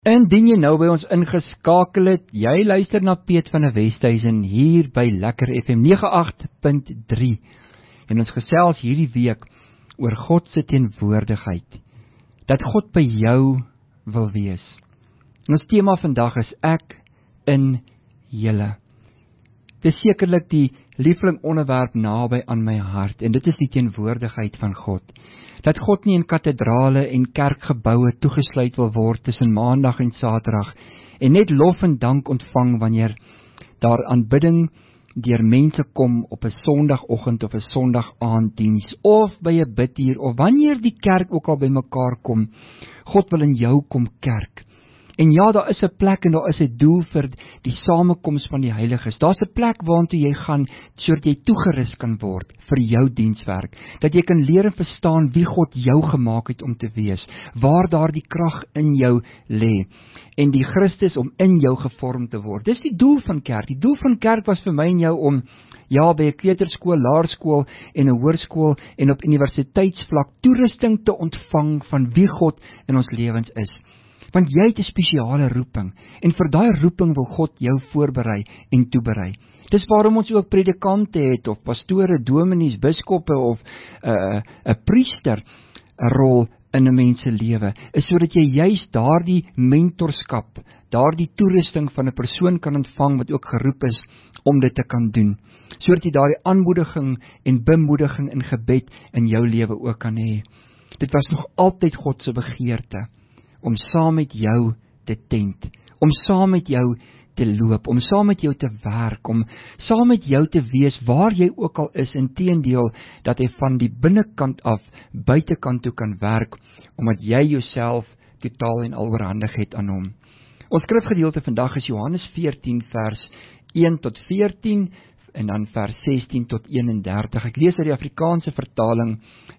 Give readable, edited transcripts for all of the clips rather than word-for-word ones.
Indien jy nou by ons ingeskakel het, jy luister na Piet van der Westhuizen hier by Lekker FM 98.3 en ons gesels hierdie week oor God se teenwoordigheid, dat God by jou wil wees. En ons tema vandag is ek in julle. Dit is sekerlik die liefling onderwerp naby aan my hart en dit is die teenwoordigheid van God. Dat God nie in kathedrale en kerkgeboue toegesluit wil word tussen maandag en saterdag en net lof en dank ontvang wanneer daar aanbidding deur mense kom op 'n sondagoggend of 'n sondagaanddiens of by 'n bidtuur of wanneer die kerk ook al bymekaar kom. God wil in jou kom kerk. En ja, daar is 'n plek en daar is 'n doel vir die samekoms van die heiliges. Daar's 'n plek waartoe jy gaan sodat jy toegerus kan word vir jou dienswerk. Dat jy kan leer en verstaan wie God jou gemaak het om te wees, waar daar die krag in jou lê en die Christus om in jou gevorm te word. Dis die doel van kerk. Die doel van kerk was vir my en jou om by 'n kleuterskool, laerskool en 'n hoërskool en op universiteitsvlak toerusting te ontvang van wie God in ons lewens is. Want jy het 'n spesiale roeping en vir daai roeping wil God jou voorberei en toeberei. Dis waarom ons ook predikante het of pastore, dominees, biskoppe of 'n priester 'n rol in 'n mens se lewe, is sodat jy juist daardie mentorskap, daardie toerusting van 'n persoon kan ontvang wat ook geroep is om dit te kan doen. Sodat jy daardie aanmoediging en bemoediging in gebed in jou lewe ook kan hê. Dit was nog altyd God se begeerte om saam met jou te tent, om saam met jou te loop, om saam met jou te werk, om saam met jou te wees waar jy ook al is, inteendeel dat hy van die binnekant af buitekant toe kan werk, omdat jy jouself totaal en al oorhandig het aan hom. Ons skrifgedeelte vandag is Johannes 14 vers 1 tot 14 en dan vers 16 tot 31. Ek lees uit die Afrikaanse vertaling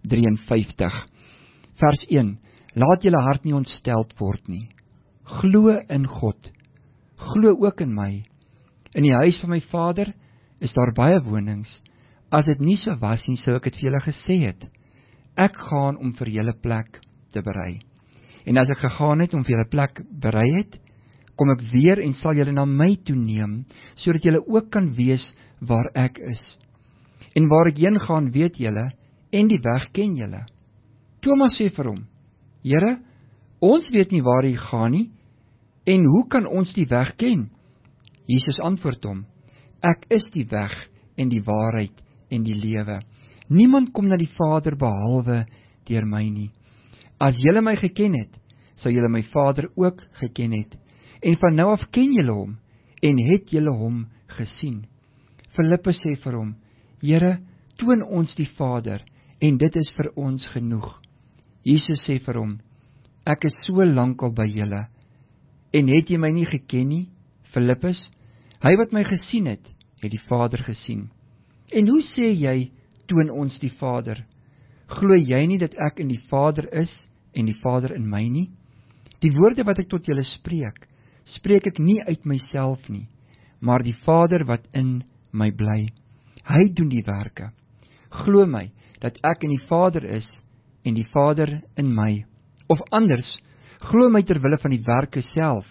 53. Vers 1. Laat julle hart nie ontsteld word nie. Glo in God. Glo ook in my. In die huis van my Vader is daar baie wonings. As dit nie so was nie, sou ek dit vir julle gesê het. Ek gaan om vir julle plek te berei. En as ek gegaan het om vir julle plek berei het, kom ek weer en sal julle na my toe neem, sodat julle ook kan wees waar ek is. En waar ek heen gaan, weet julle, en die weg ken julle. Thomas sê vir hom, Here, ons weet nie waar hy gaan nie, en hoe kan ons die weg ken? Jesus antwoord hom, ek is die weg en die waarheid en die lewe. Niemand kom na die Vader behalwe deur my nie. As julle my geken het, sou julle my Vader ook geken het. En van nou af ken julle hom, en het julle hom gesien. Filippus sê vir hom, Here, toon ons die Vader, en dit is vir ons genoeg. Jesus sê vir hom, ek is so lank al by julle, en het jy my nie geken nie, Filippus? Hy wat my gesien het die Vader gesien. En hoe sê jy, toon ons die Vader? Glo jy nie dat ek in die Vader is, en die Vader in my nie? Die woorde wat ek tot julle spreek, spreek ek nie uit myself nie, maar die Vader wat in my bly. Hy doen die werke. Glo my, dat ek in die Vader is, en die Vader in my. Of anders, glo my terwille van die werke self.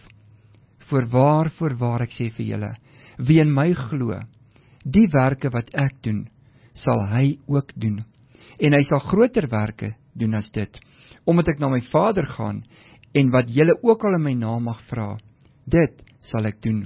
Voorwaar ek sê vir julle, wie in my glo, die werke wat ek doen, sal hy ook doen. En hy sal groter werke doen as dit, omdat ek na my Vader gaan, en wat julle ook al in my naam mag vra, dit sal ek doen,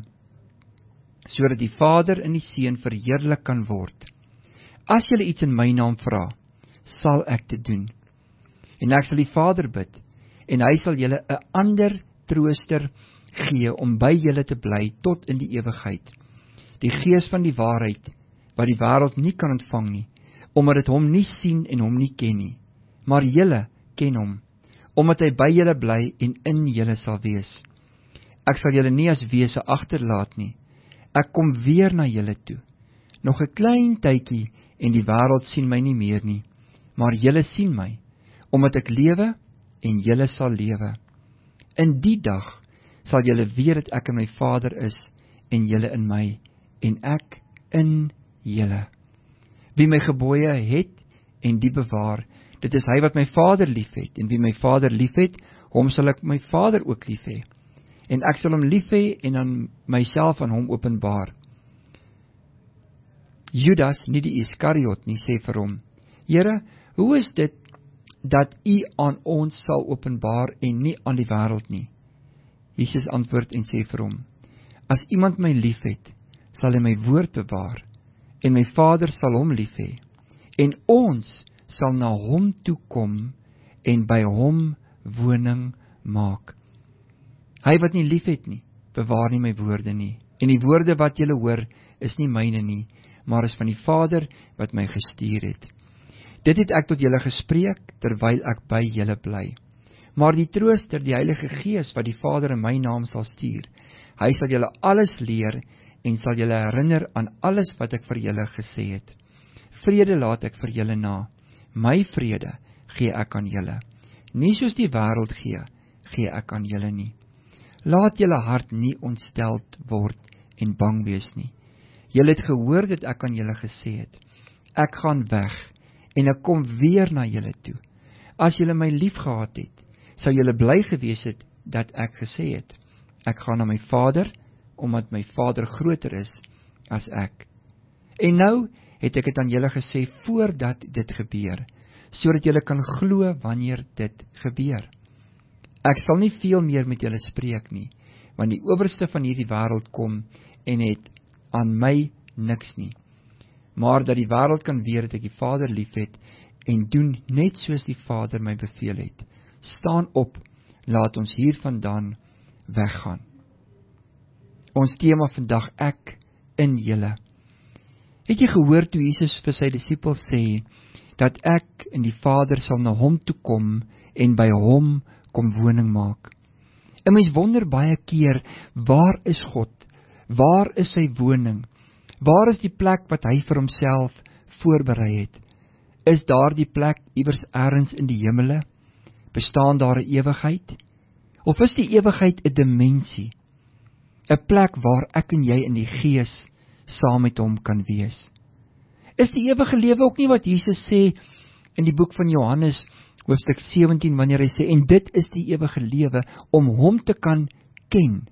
sodat die Vader in die Seun verheerlik kan word. As julle iets in my naam vra, sal ek dit doen. En ek sal die Vader bid, en hy sal julle 'n ander trooster gee om by julle te bly tot in die ewigheid. Die Gees van die waarheid, wat die wêreld nie kan ontvang nie, omdat dit hom nie sien en hom nie ken nie. Maar julle ken hom, omdat hy by julle bly en in julle sal wees. Ek sal julle nie as wese agterlaat nie. Ek kom weer na julle toe. Nog 'n klein tydjie en die wêreld sien my nie meer nie, maar julle sien my, omdat ek lewe en julle sal lewe. In die dag sal julle weet dat ek in my Vader is en julle in my, en ek in julle. Wie my gebooie het en die bewaar, dit is hy wat my Vader lief het, en wie my Vader lief het, hom sal ek my Vader ook lief hê. en ek sal hom lief hê en aan myself aan hom openbaar. Judas, nie die Iskariot nie, sê vir hom, Here, hoe is dit dat U aan ons sal openbaar en nie aan die wêreld nie? Jesus antwoord en sê vir hom, as iemand my lief het, sal hy my woord bewaar, en my Vader sal hom lief hê, en ons sal na hom toe kom en by hom woning maak. Hy wat nie lief het nie, bewaar nie my woorde nie, en die woorde wat julle hoor, is nie myne nie, maar is van die Vader wat my gestuur het. Dit het ek tot julle gespreek, terwyl ek by julle bly. Maar die Trooster, die Heilige Gees, wat die Vader in my naam sal stuur, hy sal julle alles leer, en sal julle herinner aan alles wat ek vir julle gesê het. Vrede laat ek vir julle na, my vrede gee ek aan julle. Nie soos die wêreld gee ek aan julle nie. Laat julle hart nie ontsteld word en bang wees nie. Julle het gehoor dat ek aan julle gesê het, ek gaan weg, en ek kom weer na julle toe. As julle my lief gehad het, sou julle bly gewees het dat ek gesê het, ek gaan na my Vader, omdat my Vader groter is as ek. En nou het ek het aan julle gesê voordat dit gebeur, sodat julle kan glo wanneer dit gebeur. Ek sal nie veel meer met julle spreek nie, want die owerste van hierdie wêreld kom en het aan my niks nie. Maar dat die wêreld kan weet dat ek die Vader lief het en doen net soos die Vader my beveel het. Staan op, laat ons hiervandaan weggaan. Ons tema vandag, ek in julle. Het jy gehoor toe Jesus vir sy disippels sê, dat ek en die Vader sal na hom toe kom en by hom kom woning maak? En mens wonder baie keer, waar is God? Waar is sy woning? Waar is die plek wat hy vir homself voorberei het? Is daar die plek iewers ergens in die hemele? Bestaan daar 'n ewigheid? Of is die ewigheid 'n dimensie? 'n plek waar ek en jy in die gees saam met hom kan wees? Is die ewige lewe ook nie wat Jesus sê in die boek van Johannes, hoofstuk 17, wanneer hy sê, en dit is die ewige lewe, om hom te kan ken?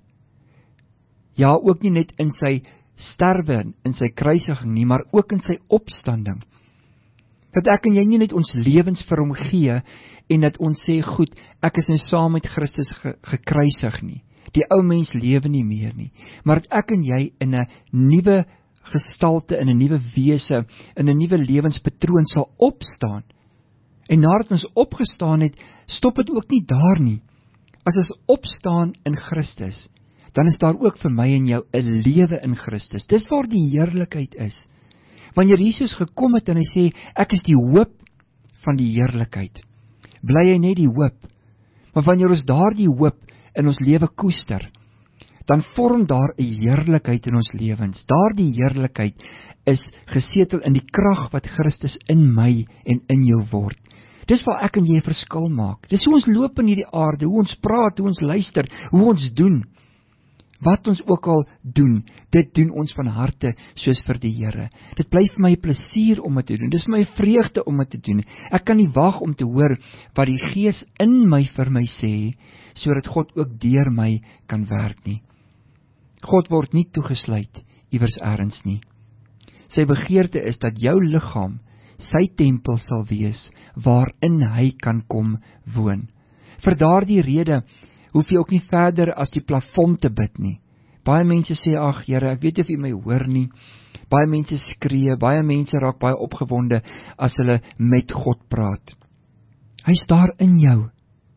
Ja, ook nie net in sy sterwe, in sy kruisiging nie, maar ook in sy opstanding. Dat ek en jy nie net ons lewens vir hom gee, en dat ons sê, goed, ek is nou saam met Christus gekruisig nie. Die ou mens lewe nie meer nie. Maar dat ek en jy in 'n nuwe gestalte, in 'n nuwe wese, in 'n nuwe lewenspatroon sal opstaan. En nadat ons opgestaan het, stop dit ook nie daar nie. As ons opstaan in Christus, dan is daar ook vir my en jou 'n lewe in Christus. Dis waar die heerlikheid is. Wanneer Jesus gekom het en hy sê, ek is die hoop van die heerlikheid, bly hy net die hoop. Maar wanneer ons daardie hoop in ons lewe koester, dan vorm daar 'n heerlikheid in ons lewens. Daardie heerlikheid is gesetel in die krag wat Christus in my en in jou word. Dis waar ek en jy 'n verskil maak. Dis hoe ons loop in hierdie aarde, hoe ons praat, hoe ons luister, hoe ons doen. Wat ons ook al doen, dit doen ons van harte soos vir die Here. Dit bly vir my 'n plesier om dit te doen. Dis my vreugde om dit te doen. Ek kan nie wag om te hoor wat die Gees in my vir my sê, sodat God ook deur my kan werk nie. God word nie toegesluit iewers ergens nie. Sy begeerte is dat jou liggaam sy tempel sal wees, waarin hy kan kom woon. Vir daardie rede hoef jy ook nie verder as die plafon te bid nie. Baie mense sê, ag Here, ek weet nie of U my hoor nie. Baie mense skree, baie mense raak baie opgewonde as hulle met God praat. Hy's daar in jou.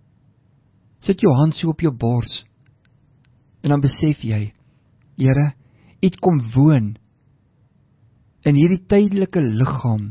Sit jou hand so op jou bors, en dan besef jy, Here, U kom woon in hierdie tydelike liggaam.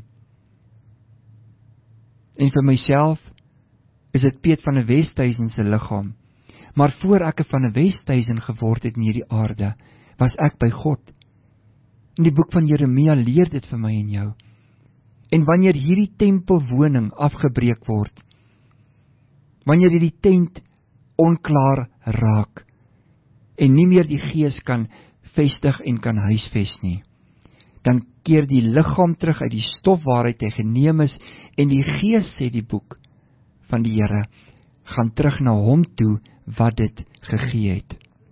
En vir myself is dit Piet van 'n Westhuizen se liggaam. Maar voor ek van 'n Westhuizen geword het in hierdie aarde, was ek by God. In die boek van Jeremia leer dit vir my en jou. En wanneer hierdie tempelwoning afgebreek word, wanneer hierdie tent onklaar raak, en nie meer die Gees kan vestig en kan huisves nie, dan keer die liggaam terug uit die stof waaruit hy geneem is, en die Gees, sê die boek van die Here, gaan terug na hom toe wat dit gegee het.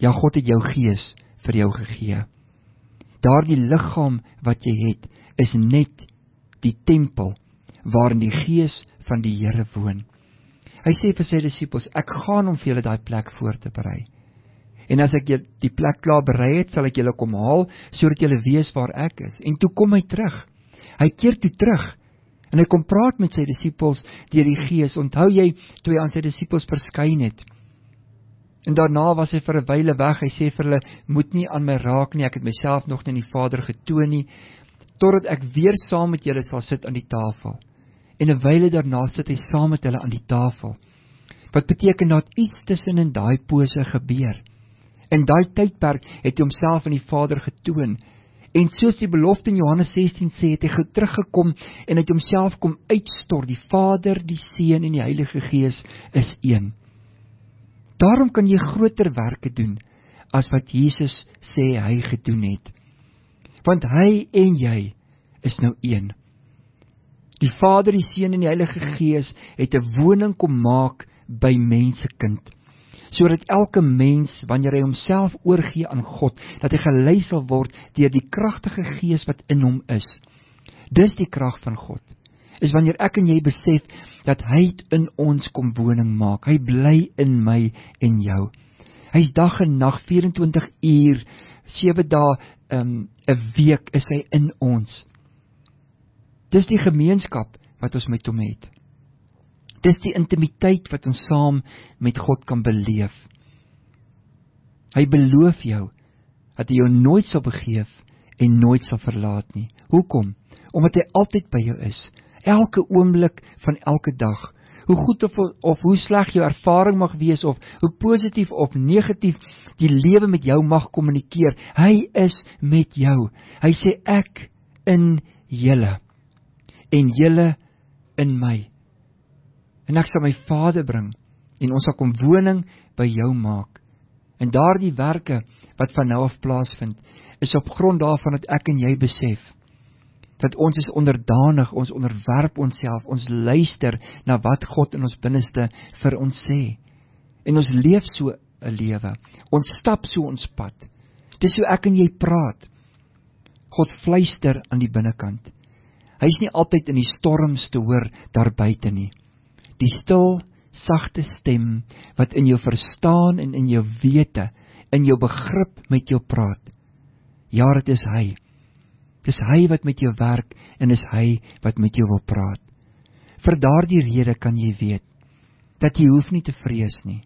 Ja, God het jou gees vir jou gegee. Daardie liggaam wat jy het, is net die tempel waarin die gees van die Here woon. Hy sê vir sy disippels, ek gaan om vir julle daai plek voor te berei. En as ek die plek klaar berei het, sal ek julle kom haal, sodat julle weet waar ek is. En toe kom hy terug. Hy keer toe terug. En hy kom praat met sy disippels deur die gees. Onthou jy, toe hy aan sy disippels verskyn het. En daarna was hy vir 'n wyle weg. Hy sê vir hulle, moet nie aan my raak nie, ek het myself nog nie aan die Vader getoon nie, totdat ek weer saam met julle sal sit aan die tafel. En 'n wyle daarna sit hy saam met hulle aan die tafel. Wat beteken dat iets tussen in daai pose gebeur. In daai tydperk het hy homself aan die Vader getoon. En soos die belofte in Johannes 16 sê, het hy teruggekom en het homself kom uitstort. Die Vader, die Seun en die Heilige Gees is een. Daarom kan jy groter werke doen as wat Jesus sê hy gedoen het. Want hy en jy is nou een. Die Vader, die Seun en die Heilige Gees het 'n woning kom maak by mensekind, sodat elke mens, wanneer hy homself oorgee aan God, dat hy gelei sal word deur die kragtige Gees wat in hom is. Dis die krag van God, is wanneer ek en jy besef, dat hy in ons kom woning maak. Hy bly in my en jou. Hy is dag en nag, 24 uur, 7 dae, 'n week is hy in ons. Dis die gemeenskap wat ons met hom het. Dis die intimiteit wat ons saam met God kan beleef. Hy beloof jou, dat hy jou nooit sal begeef en nooit sal verlaat nie. Hoekom? Omdat hy altyd by jou is. Elke oomblik van elke dag. Hoe goed of hoe sleg jou ervaring mag wees, of hoe positief of negatief die lewe met jou mag kommunikeer, hy is met jou. Hy sê, ek in julle, en julle in my. En ek sal my Vader bring, en ons sal kom woning by jou maak. En daardie werke, wat van nou af plaasvind, is op grond daarvan dat ek en jy besef, dat ons is onderdanig, ons onderwerp onsself, ons luister na wat God in ons binneste vir ons sê. En ons leef so 'n lewe, ons stap so ons pad. Dis hoe ek en jy praat. God fluister aan die binnekant. Hy is nie altyd in die storms te hoor daar buite nie. Die stil, sagte stem, wat in jou verstaan en in jou wete, in jou begrip met jou praat. Ja, dit is hy. Dis hy wat met jou werk, en is hy wat met jou wil praat. Vir daardie rede kan jy weet, dat jy hoef nie te vrees nie.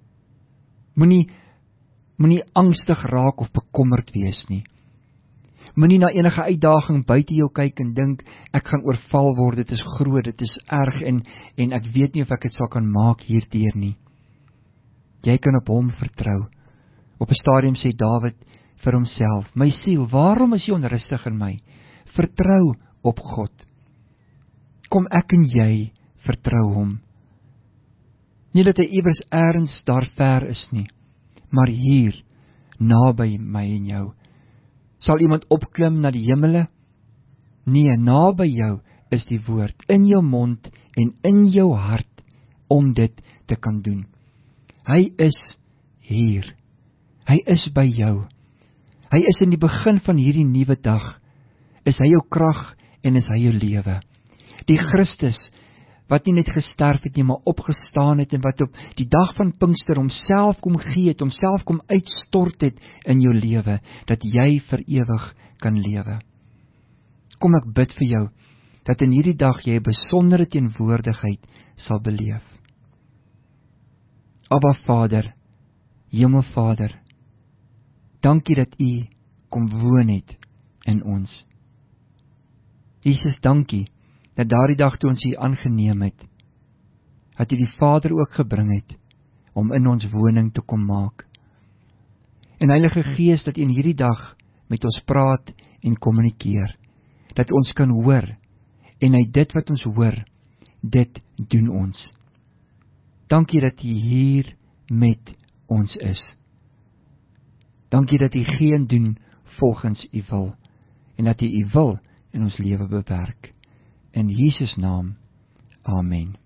Moenie angstig raak of bekommerd wees nie. Moenie na enige uitdaging buite jou kyk en dink, ek gaan oorval word, dit is groot, dit is erg, en ek weet nie of ek dit sal kan maak hierdeur nie. Jy kan op hom vertrou. Op 'n stadium sê Dawid vir homself, my siel, waarom is jy onrustig in my? Vertrou op God. Kom ek en jy vertrou hom. Nie dat hy iewers elders daar ver is nie, maar hier, naby my en jou. Sal iemand opklim na die hemele? Nee, naby jou is die woord, in jou mond en in jou hart, om dit te kan doen. Hy is hier. Hy is by jou. Hy is in die begin van hierdie nuwe dag. Is hy jou krag en is hy jou lewe. Die Christus, wat nie net gesterf het nie, maar opgestaan het, en wat op die dag van Pinkster homself kom gee het, homself kom uitstort het in jou lewe, dat jy vir ewig kan lewe. Kom, ek bid vir jou, dat in hierdie dag jy 'n besondere teenwoordigheid sal beleef. Abba Vader, Hemelvader, dankie dat U kom woon het in ons. Jesus, dankie dat daardie dag toe ons U aangeneem het, dat U die Vader ook gebring het om in ons woning te kom maak. En Heilige Gees, dat U in hierdie dag met ons praat en kommunikeer, dat ons kan hoor, en uit dit wat ons hoor, dit doen ons. Dankie dat U hier met ons is. Dankie dat U geen doen volgens U wil, en dat U U wil in ons lewe bewerk. In Jesus naam, amen.